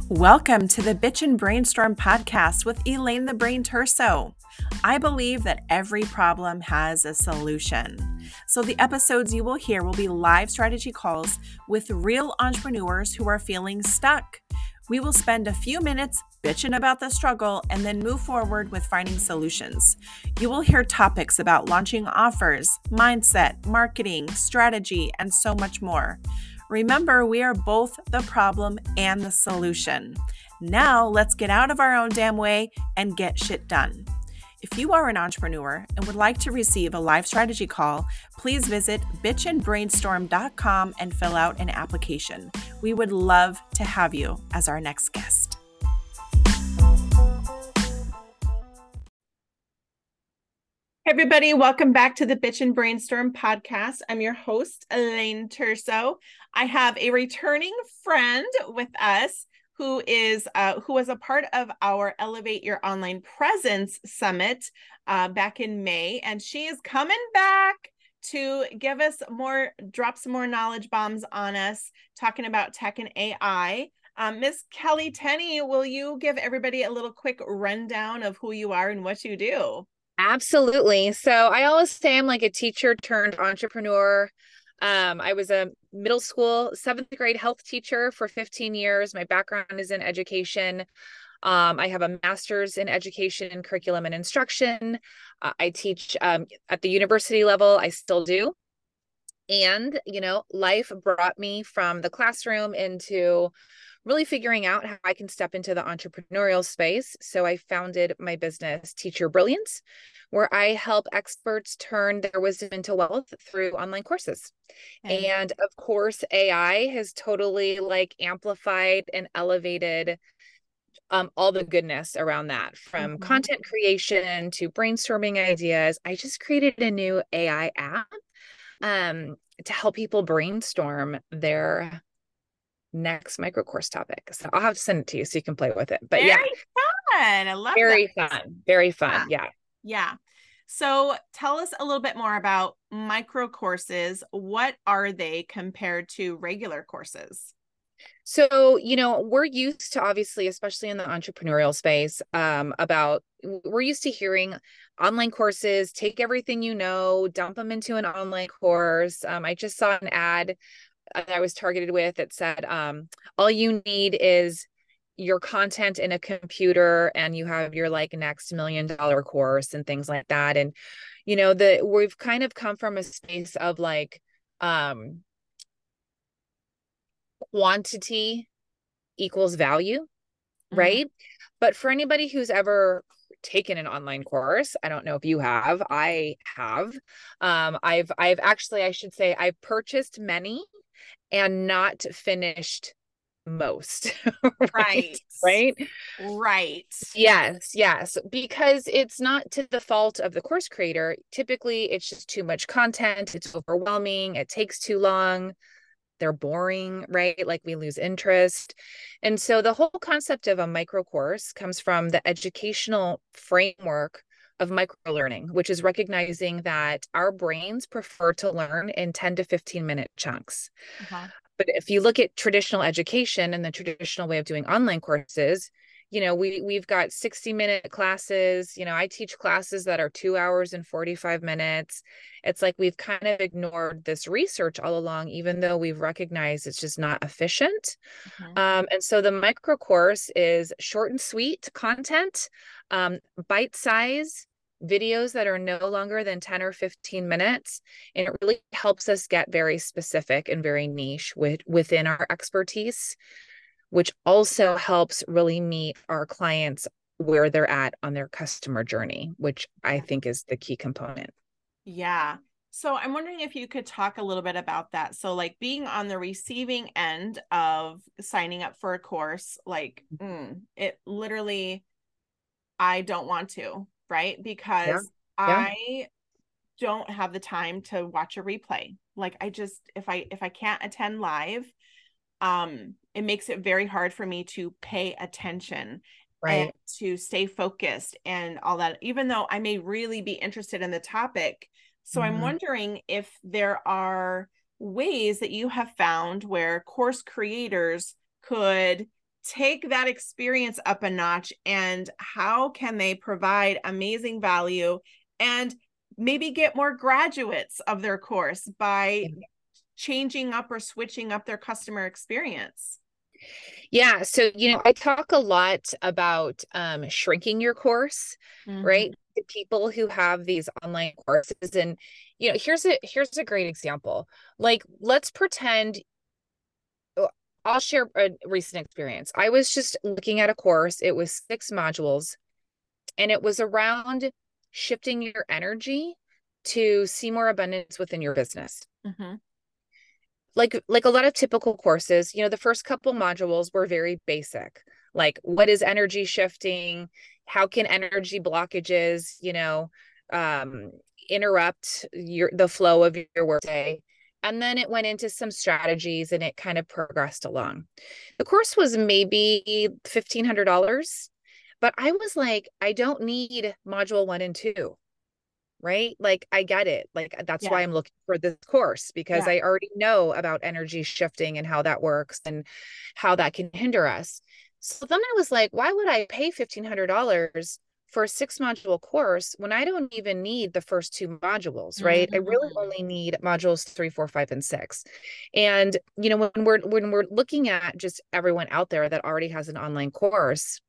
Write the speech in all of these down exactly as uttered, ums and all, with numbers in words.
Welcome to the Bitch and Brainstorm podcast with Elaine the Brain Terso. I believe that every problem has a solution. So the episodes you will hear will be live strategy calls with real entrepreneurs who are feeling stuck. We will spend a few minutes bitching about the struggle and then move forward with finding solutions. You will hear topics about launching offers, mindset, marketing, strategy, and so much more. Remember, we are both the problem and the solution. Now, let's get out of our own damn way and get shit done. If you are an entrepreneur and would like to receive a live strategy call, please visit bitch and brainstorm dot com and fill out an application. We would love to have you as our next guest. Hey everybody, welcome back to the Bitch and Brainstorm podcast. I'm your host, Elaine Terso. I have a returning friend with us who is uh, who was a part of our Elevate Your Online Presence Summit uh, back in May, and she is coming back to give us more, drop some more knowledge bombs on us, talking about tech and A I. Um, Miss Kelly Tenney, will you give everybody a little quick rundown of who you are and what you do? Absolutely. So I always say I'm like a teacher turned entrepreneur. Um, I was a middle school, seventh grade health teacher for fifteen years. My background is in education. Um, I have a master's in education and curriculum and instruction. Uh, I teach um, at the university level. I still do. And, you know, life brought me from the classroom into really figuring out how I can step into the entrepreneurial space. So I founded my business, Teacher Brilliance, where I help experts turn their wisdom into wealth through online courses. Okay. And of course, A I has totally like amplified and elevated um, all the goodness around that, from mm-hmm. content creation to brainstorming ideas. I just created a new A I app um, to help people brainstorm their next micro course topic. So I'll have to send it to you so you can play with it. But very yeah, fun. I love very that. fun. Very fun. Yeah. yeah. Yeah. So tell us a little bit more about micro courses. What are they compared to regular courses? So, you know, we're used to, obviously, especially in the entrepreneurial space, um, about, we're used to hearing online courses, take everything you know, dump them into an online course. Um, I just saw an ad that I was targeted with that said, um, all you need is your content in a computer and you have your like next million dollar course and things like that. And, you know, the, we've kind of come from a space of like, um, quantity equals value, right? Mm-hmm. But for anybody who's ever taken an online course, I don't know if you have, I have, um, I've, I've actually, I should say I've purchased many and not finished most. right. Right. Right. Yes. Yes. Because it's not to the fault of the course creator. Typically, it's just too much content. It's overwhelming. It takes too long. They're boring, right? Like we lose interest. And so the whole concept of a micro course comes from the educational framework of microlearning, which is recognizing that our brains prefer to learn in ten to fifteen minute chunks. Uh-huh. But if you look at traditional education and the traditional way of doing online courses, you know, we, we've got sixty minute classes. You know, I teach classes that are two hours and forty-five minutes. It's like we've kind of ignored this research all along, even though we've recognized it's just not efficient. Mm-hmm. Um, and so the micro course is short and sweet content, um, bite size videos that are no longer than ten or fifteen minutes. And it really helps us get very specific and very niche with, within our expertise, which also helps really meet our clients where they're at on their customer journey, which I think is the key component. Yeah. So I'm wondering if you could talk a little bit about that. So like being on the receiving end of signing up for a course, like mm, it literally, I don't want to, right? Because yeah. Yeah. I don't have the time to watch a replay. Like I just, if I, if I can't attend live, um, it makes it very hard for me to pay attention right. and to stay focused and all that, even though I may really be interested in the topic. So mm-hmm. I'm wondering if there are ways that you have found where course creators could take that experience up a notch, and how can they provide amazing value and maybe get more graduates of their course by changing up or switching up their customer experience? Yeah. So, you know, I talk a lot about um, shrinking your course, mm-hmm. right? The people who have these online courses. And, you know, here's a, here's a great example. Like, let's pretend, I'll share a recent experience. I was just looking at a course. It was six modules, and it was around shifting your energy to see more abundance within your business. Mm-hmm. Like, like a lot of typical courses, you know, the first couple modules were very basic. Like, what is energy shifting? How can energy blockages, you know, um, interrupt your, the flow of your workday? And then it went into some strategies, and it kind of progressed along. The course was maybe fifteen hundred dollars, but I was like, I don't need module one and two. Right? Like, I get it. Like, that's yeah. why I'm looking for this course, because yeah. I already know about energy shifting and how that works and how that can hinder us. So then I was like, why would I pay fifteen hundred dollars for a six module course when I don't even need the first two modules, right? Mm-hmm. I really only need modules three, four, five, and six. And, you know, when we're, when we're looking at just everyone out there that already has an online course,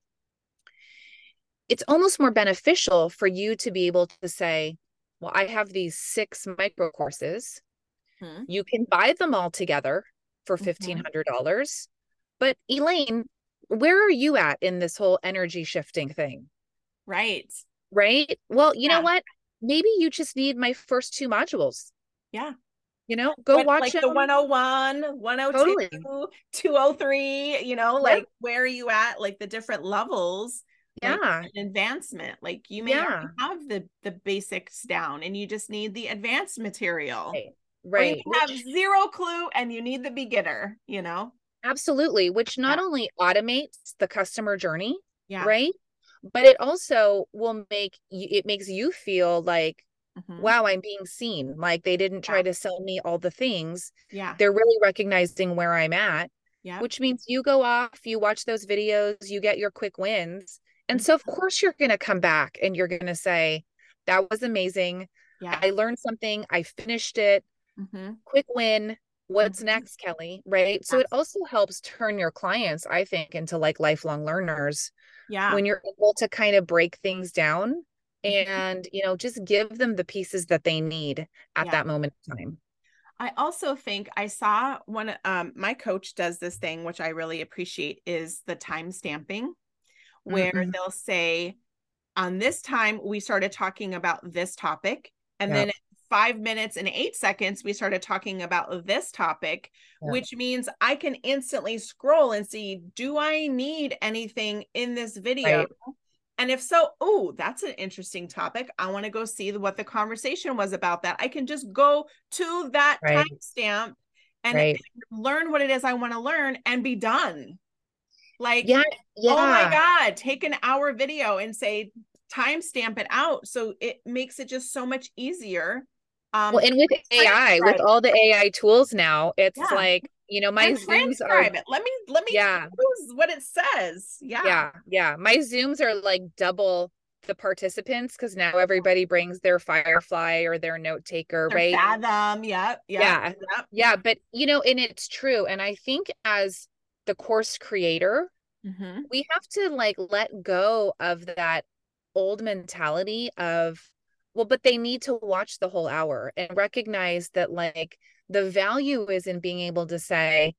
it's almost more beneficial for you to be able to say, well, I have these six micro courses. Hmm. You can buy them all together for fifteen hundred dollars. Mm-hmm. But Elaine, where are you at in this whole energy shifting thing? Right. Right. Well, you yeah. know what? Maybe you just need my first two modules. Yeah. You know, go what, watch like them. The one oh one, one oh two, totally. two oh three, you know, like yeah. where are you at? Like the different levels. Yeah. Like advancement. Like you may yeah. have the, the basics down, and you just need the advanced material. Right. Right. Or you have which, zero clue and you need the beginner, you know? Absolutely. Which not yeah. only automates the customer journey, yeah. right? But it also will make you, it makes you feel like, mm-hmm. wow, I'm being seen. Like they didn't try yeah. to sell me all the things. Yeah. They're really recognizing where I'm at. Yeah. Which means you go off, you watch those videos, you get your quick wins. And so, of course, you're going to come back and you're going to say, that was amazing. Yeah. I learned something. I finished it. Mm-hmm. Quick win. What's mm-hmm. next, Kelly? Right. So it also helps turn your clients, I think, into like lifelong learners. Yeah. When you're able to kind of break things down and, you know, just give them the pieces that they need at yeah. that moment in time. I also think I saw one, um, my coach does this thing, which I really appreciate, is the time stamping. Where mm-hmm. they'll say, on this time, we started talking about this topic. And yep. then at five minutes and eight seconds, we started talking about this topic, yep. which means I can instantly scroll and see, do I need anything in this video? Right. And if so, oh, that's an interesting topic. I want to go see what the conversation was about that. I can just go to that right. timestamp and right. learn what it is I want to learn and be done. Like, yeah, yeah. oh my God, take an hour video and say, timestamp it out. So it makes it just so much easier. Um, well, and with A I, with all the A I tools now, it's yeah. like, you know, my and Zooms are, it. let me, let me yeah. choose what it says. Yeah. Yeah. Yeah. My Zooms are like double the participants, because now everybody brings their Firefly or their note taker, their right? Fathom. Yep. Yep, yeah. Yep. Yeah. But, you know, and it's true. And I think as the course creator, mm-hmm. we have to like let go of that old mentality of, well, but they need to watch the whole hour, and recognize that like the value is in being able to say,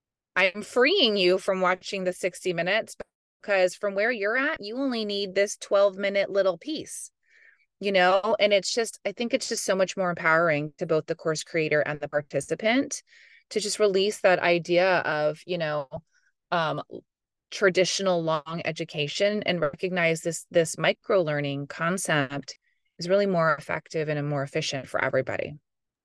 I'm freeing you from watching the sixty minutes, because from where you're at, you only need this twelve minute little piece, you know? And it's just, I think it's just so much more empowering to both the course creator and the participant to just release that idea of, you know, um, traditional long education, and recognize this, this micro learning concept is really more effective and more efficient for everybody.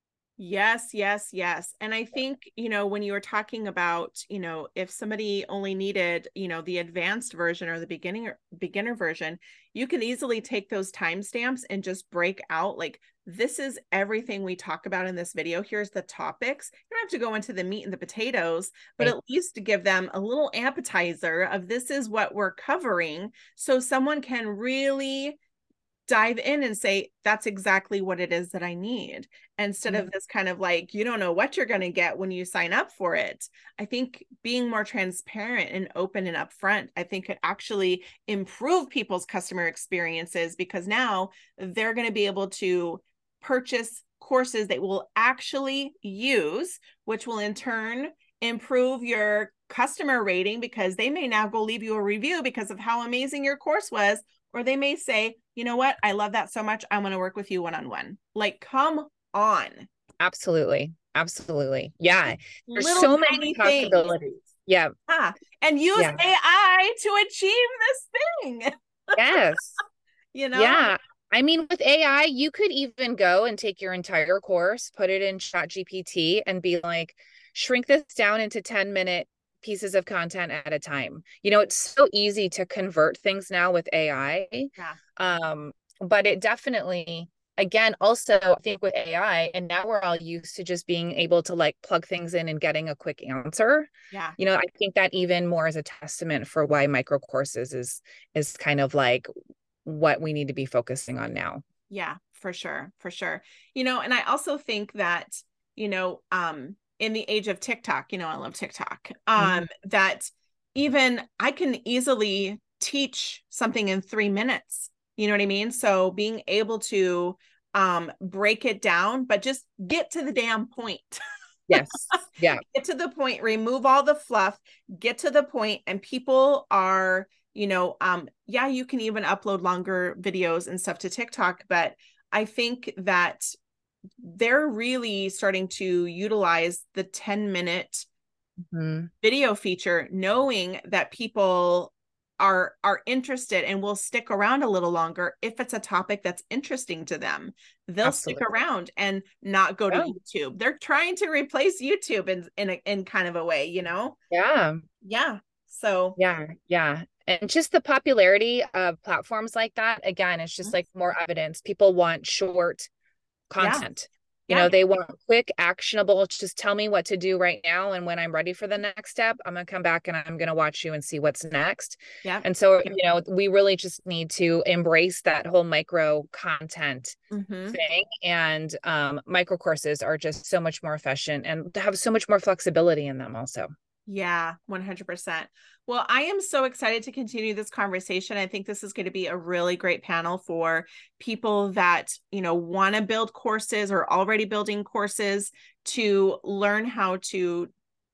Yes, yes, yes. And I think, you know, when you were talking about, you know, if somebody only needed, you know, the advanced version or the beginning beginner version, you can easily take those timestamps and just break out like, this is everything we talk about in this video. Here's the topics. You don't have to go into the meat and the potatoes, but Right. at least to give them a little appetizer of this is what we're covering. So someone can really dive in and say, that's exactly what it is that I need, instead Mm-hmm. of this kind of like, you don't know what you're going to get when you sign up for it. I think being more transparent and open and upfront, I think could actually improve people's customer experiences, because now they're going to be able to purchase courses they will actually use, which will in turn improve your customer rating, because they may now go leave you a review because of how amazing your course was. Or they may say, you know what? I love that so much. I'm going to work with you one-on-one. Like, come on. Absolutely. Absolutely. Yeah. There's Little so many tiny things. possibilities. Yeah. Ah, and use Yeah. A I to achieve this thing. Yes. You know? Yeah. I mean, with A I, you could even go and take your entire course, put it in Chat G P T and be like, shrink this down into ten minute pieces of content at a time. You know, it's so easy to convert things now with A I. Yeah. Um, but it definitely, again, also I think with A I, and now we're all used to just being able to like plug things in and getting a quick answer. Yeah. You know, I think that even more is a testament for why micro courses is is kind of like what we need to be focusing on now. Yeah, for sure. For sure. You know, and I also think that, you know, um, in the age of TikTok, you know, I love TikTok, um, Mhm. that even I can easily teach something in three minutes. You know what I mean? So being able to um, break it down, but just get to the damn point. Yes. Yeah. Get to the point, remove all the fluff, get to the point, and people are, you know, um, yeah, you can even upload longer videos and stuff to TikTok, but I think that they're really starting to utilize the ten minute Mhm. video feature, knowing that people are are interested and will stick around a little longer if it's a topic that's interesting to them. They'll stick Absolutely. around and not go to Yeah. YouTube. They're trying to replace YouTube in in a, in kind of a way, you know? Yeah. Yeah. So, Yeah. Yeah. And just the popularity of platforms like that, again, it's just like more evidence. People want short yeah. content. You Yeah. know, they want quick, actionable, just tell me what to do right now. And when I'm ready for the next step, I'm going to come back and I'm going to watch you and see what's next. Yeah. And so, you know, we really just need to embrace that whole micro content Mm-hmm. thing. And um, micro courses are just so much more efficient and have so much more flexibility in them also. Yeah, one hundred percent. Well, I am so excited to continue this conversation. I think this is going to be a really great panel for people that, you know, want to build courses or already building courses, to learn how to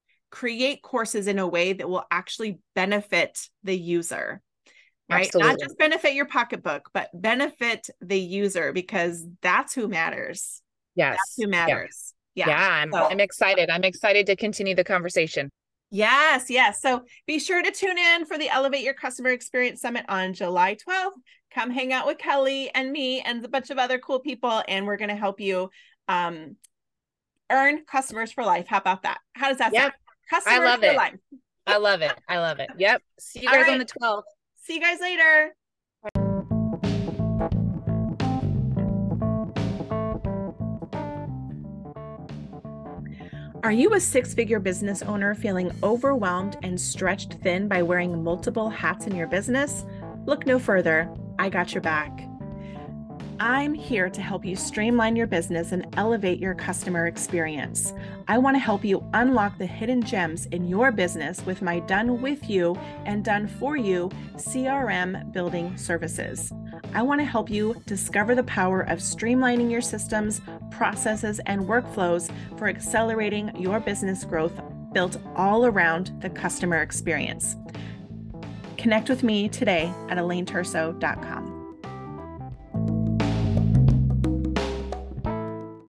create courses in a way that will actually benefit the user, right? Not Absolutely. just benefit your pocketbook, but benefit the user, because that's who matters. That's Yes. who matters. Yeah. Yeah. Yeah. I'm, So, I'm excited. I'm excited to continue the conversation. yes, yes. So be sure to tune in for the Elevate Your Customer Experience Summit on July twelfth. Come hang out with Kelly and me and a bunch of other cool people, and we're going to help you um, earn customers for life. How about that? How does that Yep. sound? I Customers love for it. life. I love it. I love it. Yep. See you All guys right. on the twelfth. See you guys later. Are you a six-figure business owner feeling overwhelmed and stretched thin by wearing multiple hats in your business? Look no further. I got your back. I'm here to help you streamline your business and elevate your customer experience. I want to help you unlock the hidden gems in your business with my done with you and done for you C R M building services. I want to help you discover the power of streamlining your systems, processes, and workflows for accelerating your business growth, built all around the customer experience. Connect with me today at elaine terso dot com.